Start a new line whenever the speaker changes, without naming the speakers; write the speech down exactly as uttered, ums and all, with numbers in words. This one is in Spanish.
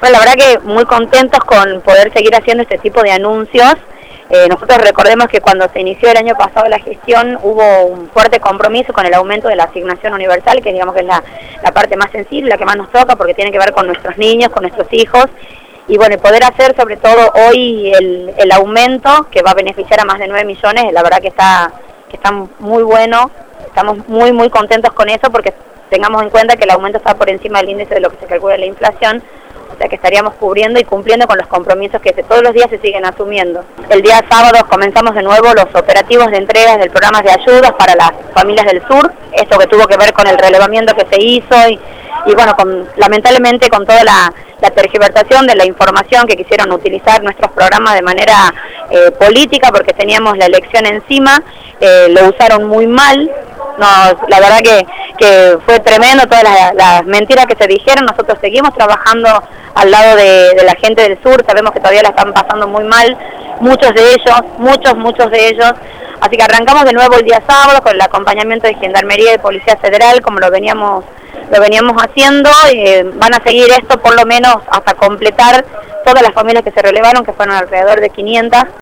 Bueno, la verdad que muy contentos con poder seguir haciendo este tipo de anuncios. Eh, nosotros recordemos que cuando se inició el año pasado la gestión hubo un fuerte compromiso con el aumento de la asignación universal, que digamos que es la, la parte más sensible, la que más nos toca, porque tiene que ver con nuestros niños, con nuestros hijos. Y bueno, poder hacer sobre todo hoy el, el aumento que va a beneficiar a más de nueve millones, la verdad que está, que está muy bueno. Estamos muy muy contentos con eso, porque tengamos en cuenta que el aumento está por encima del índice de lo que se calcula la inflación. O sea que estaríamos cubriendo y cumpliendo con los compromisos que se, todos los días se siguen asumiendo. El día sábado comenzamos de nuevo los operativos de entregas del programa de ayudas para las familias del sur, esto que tuvo que ver con el relevamiento que se hizo y, y bueno, con, lamentablemente con toda la, la tergiversación de la información que quisieron utilizar nuestros programas de manera eh, política, porque teníamos la elección encima, eh, lo usaron muy mal. Nos, la verdad que, que fue tremendo todas las, las mentiras que se dijeron. Nosotros seguimos trabajando al lado de, de la gente del sur, sabemos que todavía la están pasando muy mal, muchos de ellos, muchos, muchos de ellos. Así que arrancamos de nuevo el día sábado con el acompañamiento de Gendarmería y de Policía Federal, como lo veníamos, lo veníamos haciendo. Eh, van a seguir esto por lo menos hasta completar todas las familias que se relevaron, que fueron alrededor de quinientas.